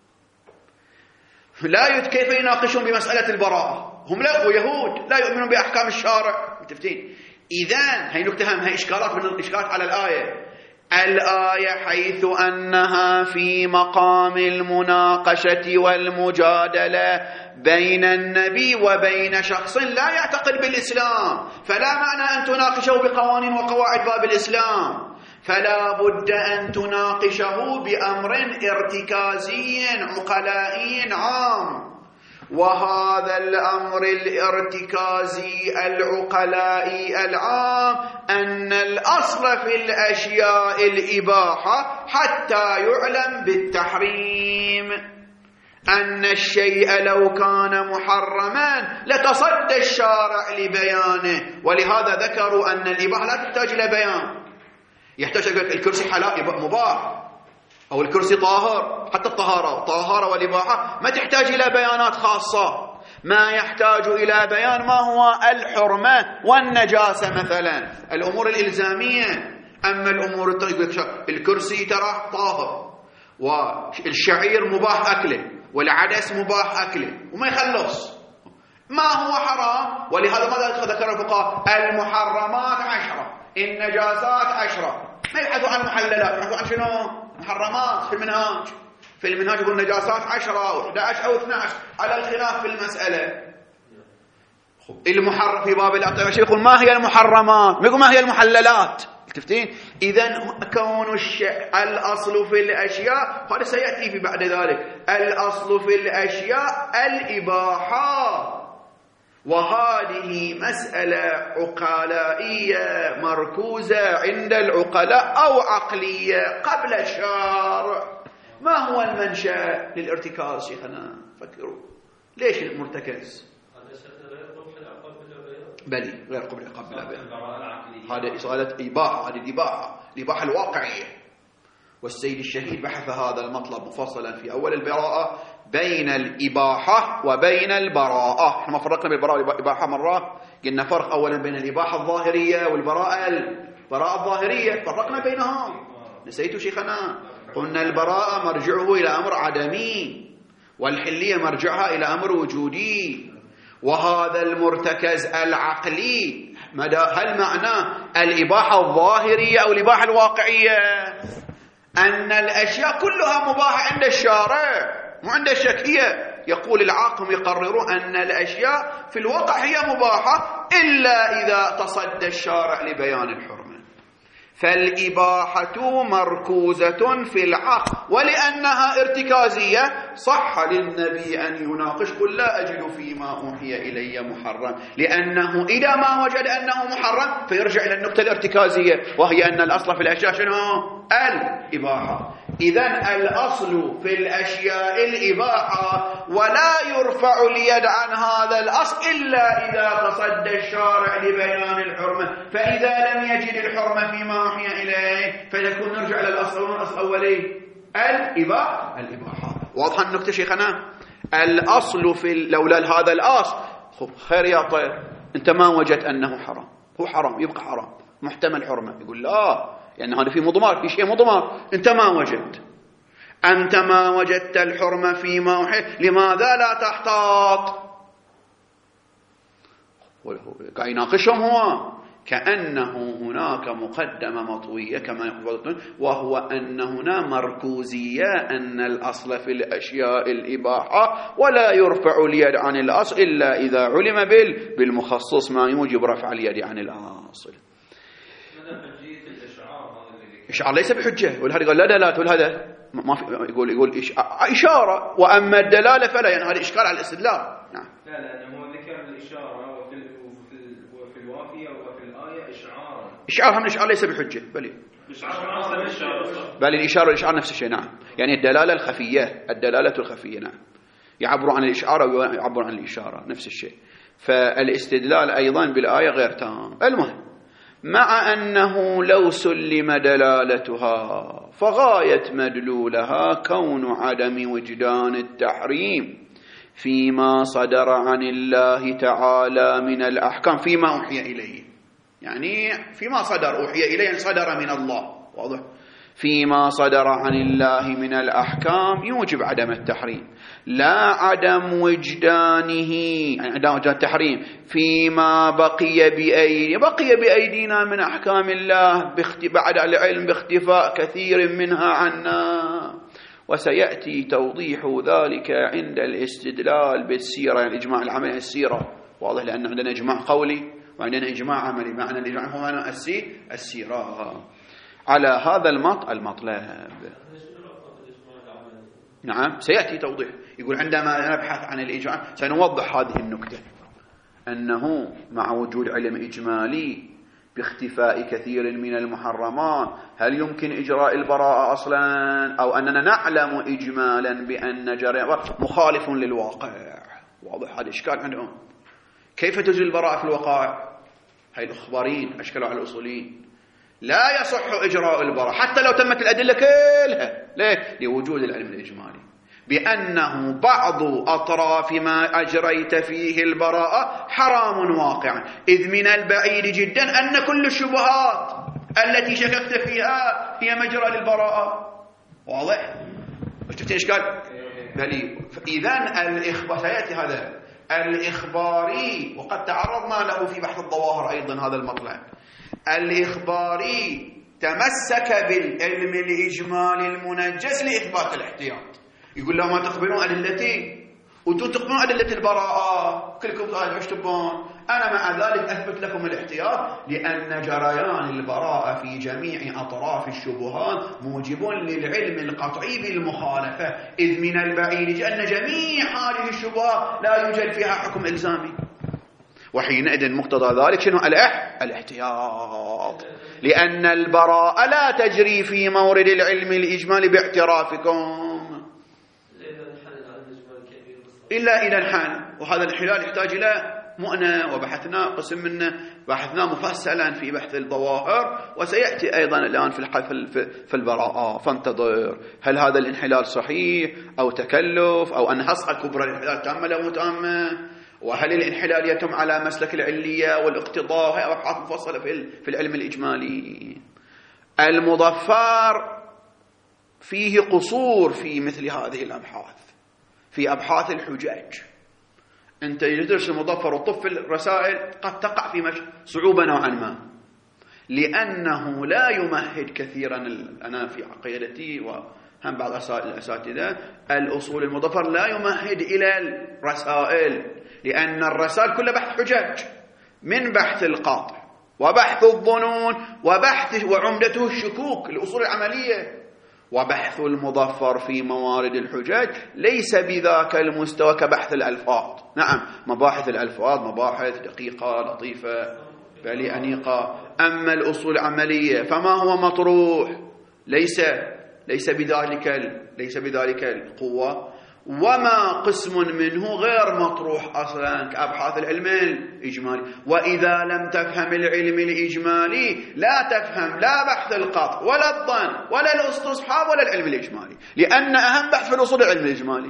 لا يد كيف يناقشون بمسألة البراءة؟ هم لا يهود لا يؤمنون بأحكام الشارع. متفتين. إذن هي نقطة هي إشكالات من الإشكالات على الآية. الآية حيث أنها في مقام المناقشة والمجادلة بين النبي وبين شخص لا يعتقد بالإسلام، فلا معنى أن تناقشه بقوانين وقواعد باب الإسلام، فلا بد أن تناقشه بأمر ارتكازي عقلائي عام. وهذا الأمر الارتكازي العقلائي العام أن الأصل في الأشياء الإباحة حتى يعلم بالتحريم، أن الشيء لو كان محرما لتصدى الشارع لبيانه. ولهذا ذكروا أن الإباحة لا تحتاج إلى بيان. يحتاج الكرسي حلال مباح أو الكرسي طاهر، حتى الطهارة الطهارة والإباحة ما تحتاج إلى بيانات خاصة. ما يحتاج إلى بيان ما هو الحرمة والنجاسة مثلا، الأمور الإلزامية. أما الأمور الكرسي ترى طاهر، والشعير مباح أكله، والعدس مباح أكله، وما يخلص ما هو حرام. ولهذا ماذا ذكر الفقهاء؟ المحرمات عشرة، النجاسات عشرة. ما يبحثوا عن المحللات، يبحثوا عن شنو؟ محرمات. في المنهاج في المنهاج يقول النجاسات عشرة أو أحد عشر أو اثني عشر على الخلاف في المسألة. المحرم في باب الأطعمة يقول ما هي المحرمات، ما يقول ما هي المحللات. تفتين؟ إذن كون الشيء الأصل في الأشياء، هذا سيأتي في بعد ذلك، الأصل في الأشياء الإباحة، وهذه مسألة عقلائية مركوزة عند العقلاء أو عقلية قبل الشارع. ما هو المنشأ للارتكاز شيخنا؟ فكروا ليش المرتكز؟ بلي غير قبل العقاب بلا بيان. هذا إصالة إباحة، هذه الإباحة الإباحة الواقعية. والسيد الشهيد بحث هذا المطلب مفصلا في أول البراءة بين الإباحة وبين البراءة. احنا ما فرقنا بالبراءة والإباحة مرة، قلنا فرق أولا بين الإباحة الظاهرية والبراءة البراءة الظاهرية، فرقنا بينهم. نسيت شيخنا؟ قلنا البراءة مرجعه إلى أمر عدمي، والحلية مرجعها إلى أمر وجودي. وهذا المرتكز العقلي هل معناه الإباحة الظاهرية أو الإباحة الواقعية؟ أن الأشياء كلها مباحة عند الشارع مو عند الشكية. يقول العاقم يقررون أن الأشياء في الواقع هي مباحة إلا إذا تصدى الشارع لبيان الحرمة. فالإباحة مركوزة في العقل، ولأنها ارتكازية صح للنبي أن يناقش قل لا أجد فيما أوحي إلي محرم، لأنه إذا ما وجد أنه محرم فيرجع إلى النقطة الارتكازية، وهي أن الأصل في الأشياء شنو؟ الإباحة. إذن الأصل في الأشياء الإباحة، ولا يرفع اليد عن هذا الأصل إلا إذا تصدى الشارع لبيان الحرمة. فإذا لم يجد الحرمة فيما أوحي إليه فيكون نرجع إلى الأصل الأصل الأولي الإباحة. الإباحة واضحة النكتة شيخنا؟ الأصل في لولا هذا الأصل خب خير يا طير أنت ما وجدت أنه حرام، هو حرام يبقى حرام محتمل حرمة. يقول لا، يعني هذا في مضمار، في شيء مضمار أنت ما وجدت، أنت ما وجدت الحرمة فيما أوحي، لماذا لا تحتاط؟ قاعد يناقشهم هو كأنه هناك مقدمة مطوية كما يقولون، وهو أن هنا مركوزية، أن الأصل في الأشياء الإباحة ولا يرفع اليد عن الأصل إلا إذا علم بالمخصص ما يوجب رفع اليد عن الأصل. إشعار ليس بحجة، ولهذا قال لا دلالة، ولهذا ما في يقول يقول إشارة، وأما الدلالة فلا، يعني هذا إشكال على الاستدلال. نعم. لا لأنه هو ذكر الإشارة وفي وفي وفي الوافية وفي الآية إشعارا. إشعار هم الإشعار ليس بحجة، بل بل الإشارة والإشعار نفس الشيء. نعم، يعني الدلالة الخفية، الدلالة الخفية. نعم، يعبر عن الإشعار ويعبر عن الإشارة نفس الشيء. فالاستدلال أيضا بالآية غير تام. المهم، مع أنه لو سلم دلالتها فغاية مدلولها كون عدم وجدان التحريم فيما صدر عن الله تعالى من الأحكام فيما أوحي إليه، يعني فيما صدر أوحي إليه صدر من الله، واضح؟ فيما صدر عن الله من الأحكام يوجب عدم التحريم، لا عدم وجدانه، يعني عدم وجدان التحريم فيما بقي بأيدي بقي بأيدينا من أحكام الله بعد العلم باختفاء كثير منها عنا. وسيأتي توضيح ذلك عند الاستدلال بالسيرة، يعني الإجماع العملي السيرة، واضح؟ لأن عندنا إجماع قولي وعندنا إجماع عملي، معنى الإجماع هو معنى السيرة على هذا المط المطلب. نعم، سيأتي توضيح. يقول عندما نبحث عن الإجماع سنوضح هذه النكتة، أنه مع وجود علم إجمالي باختفاء كثير من المحرمات هل يمكن إجراء البراءة أصلا، أو أننا نعلم إجمالا بأن جرى مخالف للواقع. واضح هذا إشكال عندهم. كيف تجري البراءة في الوقائع؟ هاي الأخبارين أشكلوا على الأصوليين. لا يصح إجراء البراءة حتى لو تمت الأدلة كلها. ليه؟ لوجود العلم الإجمالي بأنه بعض أطراف ما أجريت فيه البراءة حرام واقعا، إذ من البعيد جدا أن كل الشبهات التي شككت فيها هي مجرى للبراءة. واضح؟ شفت إشكال؟ بلي. إذن الإخبار سيأتي هذا الإخباري، وقد تعرضنا له في بحث الظواهر أيضا هذا المطلب، الإخباري تمسك بالعلم الإجمالي المنجز لإثبات الاحتياط. يقول له ما تقبلون أدلتي وانتم تقبلون أدلة البراءة، كلكم قاعدين ايش تبون؟ أنا مع ذلك أثبت لكم الاحتياط، لأن جريان البراءة في جميع أطراف الشبهات موجب للعلم القطعي بالمخالفة، إذ من البعيد أن جميع هذه الشبهات لا يوجد فيها حكم إلزامي، وحينئذ مقتضى ذلك شنو؟ الاحتياط، لأن البراءة لا تجري في مورد العلم الإجمالي باعترافكم إلا إلى الحال، وهذا الانحلال يحتاج إلى مؤنة، وبحثنا قسم منه بحثنا مفصلا في بحث الظواهر، وسيأتي أيضا الآن في في البراءة. فانتظر هل هذا الانحلال صحيح أو تكلف، أو أن حصة كبرى الانحلال تامة أو متامة، وهل الانحلال يتم على مسلك العلية والاقتضاء، وهي أبحاث مفصلة في العلم الإجمالي. المظفر فيه قصور في مثل هذه الأبحاث، في أبحاث الحجاج. أنت تدرس المظفر وتطف في الرسائل قد تقع في صعوبة نوعا ما، لأنه لا يمهد كثيرا. أنا في عقيدتي وهم بعض الأساتذة الأصول المظفر لا يمهد إلى الرسائل، لأن الرسائل كلها بحث حجاج، من بحث القاطع وبحث الظنون وبحث وعمدته الشكوك الأصول العملية. وبحث المظفر في موارد الحجاج ليس بذاك المستوى كبحث الألفاظ. نعم مباحث الألفاظ مباحث دقيقة لطيفة بل أنيقة، أما الأصول العملية فما هو مطروح ليس ليس بذلك ليس بذلك القوة، وما قسم منه غير مطروح أصلا كأبحاث العلم الإجمالي. وإذا لم تفهم العلم الإجمالي لا تفهم لا بحث القطع ولا الظن ولا الاستصحاب ولا العلم الإجمالي، لأن أهم بحث في الأصول العلم الإجمالي،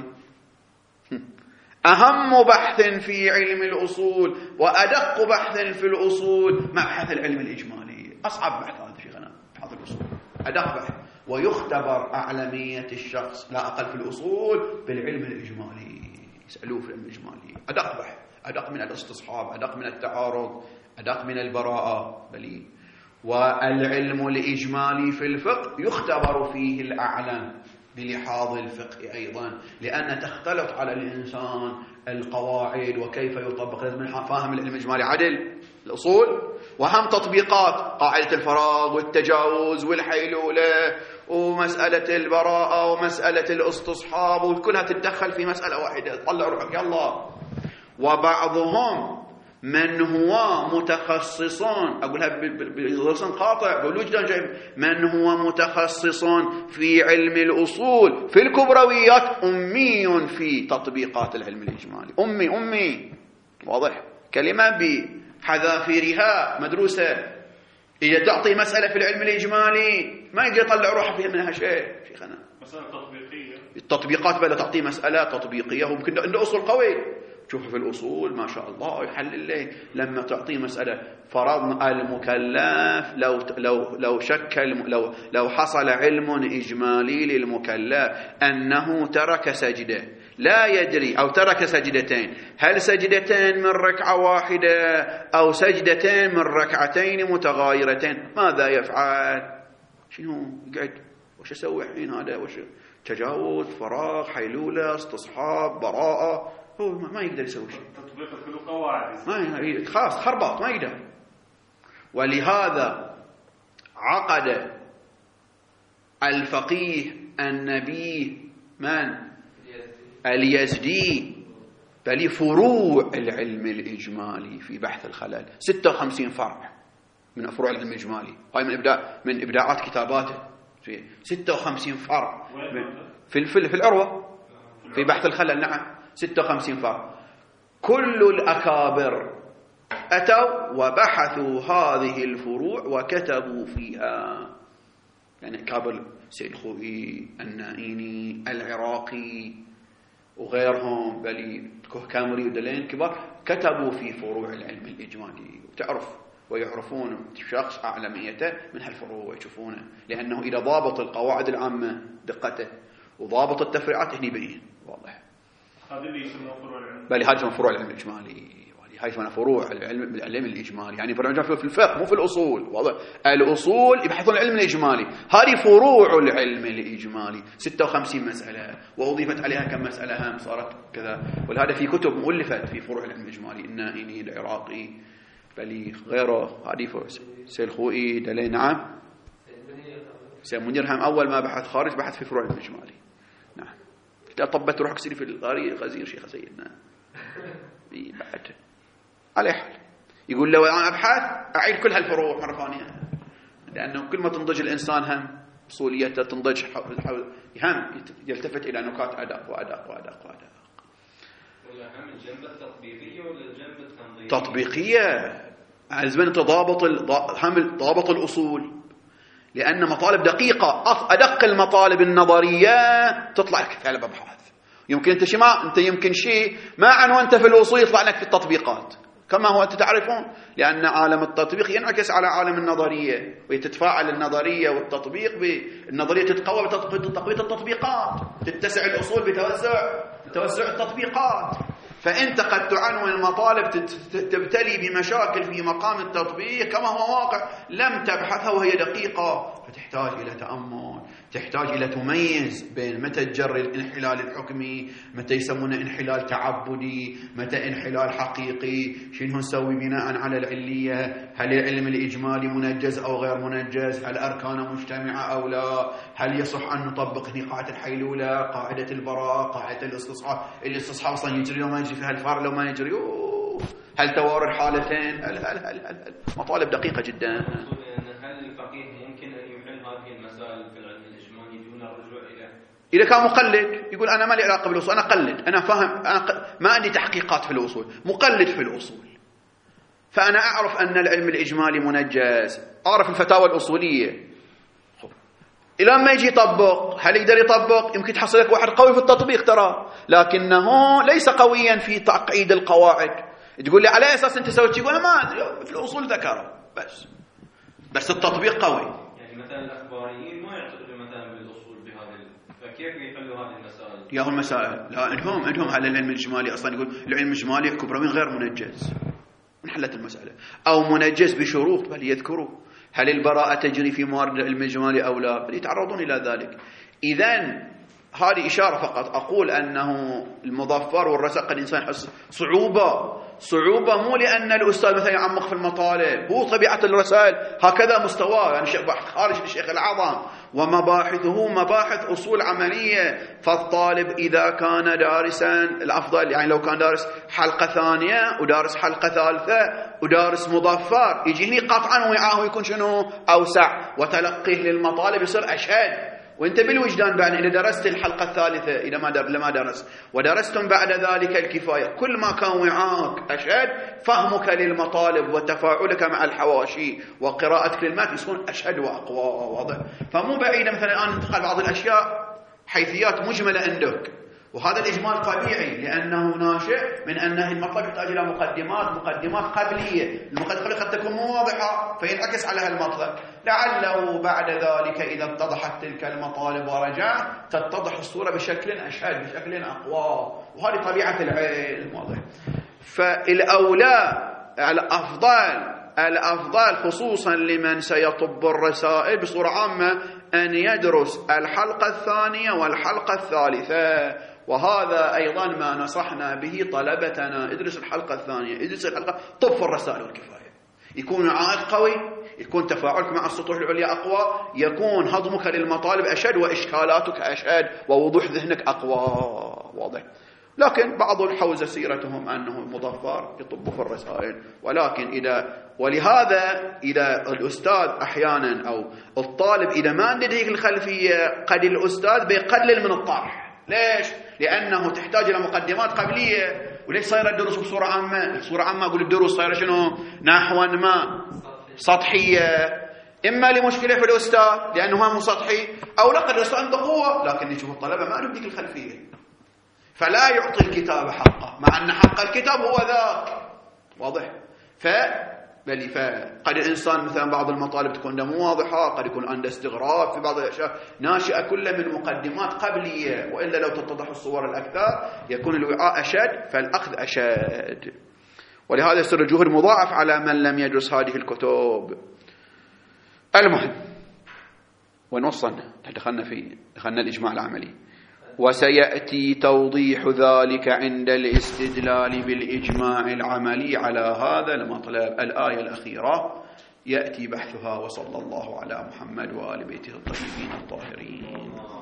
أهم بحث في علم الأصول وأدق بحث في الأصول مبحث العلم الإجمالي. أصعب بحث هذا شيخنا بحث الأصول، أدق بحث، ويختبر أعلمية الشخص لا أقل في الأصول بالعلم الإجمالي، يسألوه في العلم الإجمالي أدق بحث، أدق من الاستصحاب، أدق من التعارض، أدق من البراءة بلي. والعلم الإجمالي في الفقه يختبر فيه الأعلم بلحاظ الفقه أيضا، لأن تختلط على الإنسان القواعد وكيف يطبق، لازم فاهم العلم الإجمالي عدل الأصول وهم تطبيقات قاعدة الفراغ والتجاوز والحيلولة ومسألة البراءة ومسألة الاستصحاب، وكلها تتدخل في مسألة واحدة تطلع روحك يلا. وبعضهم من هو متخصصون، أقولها بلسان قاطع بقول جدا، من هو متخصص في علم الأصول في الكبرويات أمي في تطبيقات العلم الإجمالي، أمي أمي واضح، كلمة بحذافيرها مدروسة. إذا تعطي مسألة في العلم الإجمالي ما يقدر يطلع روحه فيها منها شيء شيخنا، مسألة تطبيقية، التطبيقات بلا تعطي مسألة تطبيقية، وممكن عنده أصول قوي. شوف في الأصول ما شاء الله يحلل له، لما تعطيه مسألة فرضنا المكلف لو لو لو شكل لو لو حصل علم إجمالي للمكلف أنه ترك سجدة لا يدري أو ترك سجدتين، هل سجدتين من ركعة واحدة أو سجدتين من ركعتين متغايرتين، ماذا يفعل؟ شنو يقعد وش يسوي الحين هذا؟ وش تجاوز، فراغ، حيلولة، استصحاب، براءة، هو ما يقدر يسوي شيء، تطبيق كله قواعد ما خلاص خربط ما يقدر. ولهذا عقد الفقيه النبي من اليزدي بل فروع العلم الإجمالي في بحث الخلل، ستة وخمسين فرع من فروع العلم الإجمالي، هاي من إبداع من إبداعات كتاباته، في ستة وخمسين فرع في في العروة في بحث الخلل. نعم ستة وخمسين فرع، كل الأكابر أتوا وبحثوا هذه الفروع وكتبوا فيها، يعني أكابر سيد خوئي، النائيني، العراقي وغيرهم، بل كامري ودلين كبار، كتبوا في فروع العلم الإجمالي، وتعرف ويعرفون شخص أعلميته من هالفروع ويشوفونه، لأنه إذا ضابط القواعد العامة دقته وضابط التفريعات هني بين واضح. هذا اللي يسموه فروع العلم. بل هذه فروع العلم الإجمالي، هاي اسمها فروع العلم العلم الإجمالي، يعني فروع العلم في الفقه مو في الأصول. واضح؟ الأصول يبحثون العلم الإجمالي، هذه فروع العلم الإجمالي ستة وخمسين مسألة، وأضيفت عليها كم مسألة هم صارت كذا. ولهذا في كتب مؤلفت في فروع العلم الإجمالي، النائني، العراقي، بليغ، غيره. هذه سيد خوئي دلي. نعم. سيد منير هم أول ما بحث خارج بحث في فروع العلم الإجمالي. نعم. لا طبت روحك سيري في الغاري غزير شيخ سيدنا. بعد على حال يقول لو أنا أبحث أعيد كل هالفروع مرة ثانية، لأنه كل ما تنضج الإنسان هم أصوليته تنضج حول هم يلتفت إلى نكات أدق وأدق وأدق وأدق. ولا هم الجنب التطبيقية ولا الجنب التنظيمية؟ تطبيقية. عايزين تضابط هم ضابط الأصول، لأن مطالب دقيقة، أدق المطالب النظرية تطلع لك في أبحاث. يمكن أنت شيء ما أنت يمكن شيء ما عنوانت في الأصول يطلع لك في التطبيقات، كما هو أنت تعرفون، لأن عالم التطبيق ينعكس على عالم النظرية، ويتتفاعل النظرية والتطبيق. بالنظرية تتقوى بتقوية التطبيقات، تتسع الأصول بتوسع بتوسع التطبيقات. فأنت قد تعنون مطالب تبتلي بمشاكل في مقام التطبيق كما هو واقع لم تبحثها وهي دقيقة، فتحتاج إلى تأمل، تحتاج إلى تميز بين متى تجري الانحلال الحكمي، متى يسمونه انحلال تعبدي، متى انحلال حقيقي، شنو نسوي بناء على العلية، هل العلم الإجمالي منجز أو غير منجز، هل أركانه مجتمعة أو لا، هل يصح أن نطبق هنا قاعدة الحيلولة، قاعدة البراءة، قاعدة الاستصحاب، الاستصحاب أصلا يجري لو ما يجري، فيها الفار لو ما يجري، هل توارد حالتين، هل هل هل هل مطالب دقيقة جدا. هل الفقيه ممكن أن يحل هذه المسائل في العلم الإجمالي دون الرجوع إلى؟ إذا كان مقلد يقول أنا ما لي علاقة بالأصول، أنا قلد، أنا فاهم، أنا ق... ما عندي تحقيقات في الأصول، مقلد في الأصول، فأنا أعرف أن العلم الإجمالي منجز، أعرف الفتاوى الأصولية. إلى ما يجي يطبق، هل يقدر يطبق؟ يمكن تحصل لك واحد قوي في التطبيق ترى، لكنه ليس قويا في تعقيد القواعد. تقول لي على أساس أنت سويت، يقول ما أدري في الأصول ذكره بس بس التطبيق قوي. يعني مثلا الأخباريين ما يعتقدوا مثلا بالأصول بهذا، فكيف يحلوا هذه المسائل؟ يا هو المسائل لا عندهم عندهم على العلم الإجمالي أصلا يقول العلم الإجمالي كبروين غير منجز، انحلت المسألة، أو منجز بشروط بل يذكروا هل البراءة تجري في موارد العلم الإجمالي أو لا، بل يتعرضون إلى ذلك. إذن هذه إشارة فقط، أقول أنه المظفر والرسق الإنسان يحس صعوبة صعوبة مو لأن الأستاذ مثلا يعمق في المطالب، هو طبيعة الرسائل هكذا مستواه، يعني شيخ خارج الشيخ الأعظم، ومباحثه مباحث أصول عملية. فالطالب إذا كان دارسا الأفضل، يعني لو كان دارس حلقة ثانية ودارس حلقة ثالثة ودارس مظفر، يجيني قطعا وعاه يكون شنو أوسع، وتلقيه للمطالب يصير أشهد. وانت بالوجدان بعد إذا درست الحلقة الثالثة، إذا ما در... لما درست ودرستم بعد ذلك الكفاية، كل ما كان وعاك أشهد، فهمك للمطالب وتفاعلك مع الحواشي وقراءتك للمات يكون أشهد وأقوى. واضح؟ فمو بعيدة مثلا الآن انتقل بعض الأشياء حيثيات مجملة عندك، وهذا الإجمال طبيعي لأنه ناشئ من أنه المطلب يحتاج إلى مقدمات مقدمات قبلية، المقدمات قد تكون مو واضحة فينعكس عليها المطلب، لعله بعد ذلك إذا اتضحت تلك المطالب ورجع تتضح الصورة بشكل أشهد بشكل أقوى، وهذه طبيعة العلم. واضح؟ فالأولى الأفضل الأفضل خصوصا لمن سيطب الرسائل بصورة عامة أن يدرس الحلقة الثانية والحلقة الثالثة، وهذا أيضا ما نصحنا به طلبتنا، ادرس الحلقة الثانية، ادرس الحلقة، طب في الرسائل والكفاية، يكون عائق قوي، يكون تفاعلك مع السطوح العليا أقوى، يكون هضمك للمطالب أشد، وإشكالاتك أشد، ووضوح ذهنك أقوى. واضح؟ لكن بعض الحوزة سيرتهم أنه مظفر يطب في الرسائل، ولكن إذا ولهذا إذا الأستاذ أحيانا أو الطالب إذا ما عنده هيك الخلفية، قد الأستاذ بيقلل من الطرح. ليش؟ لأنه تحتاج إلى مقدمات قبلية. وليش صايرة الدروس بصورة عامة؟ بصورة عامة أقول الدروس صايرة شنو؟ نحوا ما سطحية، إما لمشكلة في الأستاذ لأنه هم سطحي، أو لقد الأستاذ عنده قوة لكن نشوف الطلبة ما عندهم هيك الخلفية، فلا يعطي الكتاب حقه، مع أن حق الكتاب هو ذاك. واضح؟ بل فقد الإنسان مثلا بعض المطالب تكون مو واضحة، قد يكون عنده استغراب في بعض الأشياء ناشئة كلها من مقدمات قبلية، وإلا لو تتضح الصور الأكثر يكون الوعاء أشد فالأخذ أشد. ولهذا يصير الجهد مضاعف على من لم يدرس هذه الكتب. المهم، وين وصلنا؟ دخلنا في دخلنا الإجماع العملي، وسيأتي توضيح ذلك عند الاستدلال بالإجماع العملي على هذا المطلب. الآية الأخيرة يأتي بحثها. وصلى الله على محمد وآل بيته الطيبين الطاهرين.